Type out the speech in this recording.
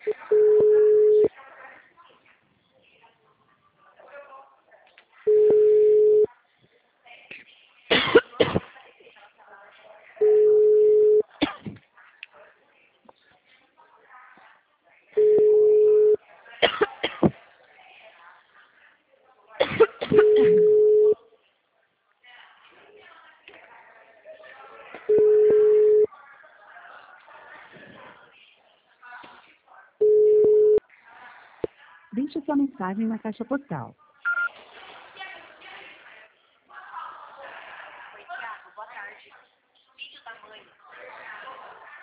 Deixe sua mensagem na caixa postal. Oi, Thiago, boa tarde. Vídeo da mãe.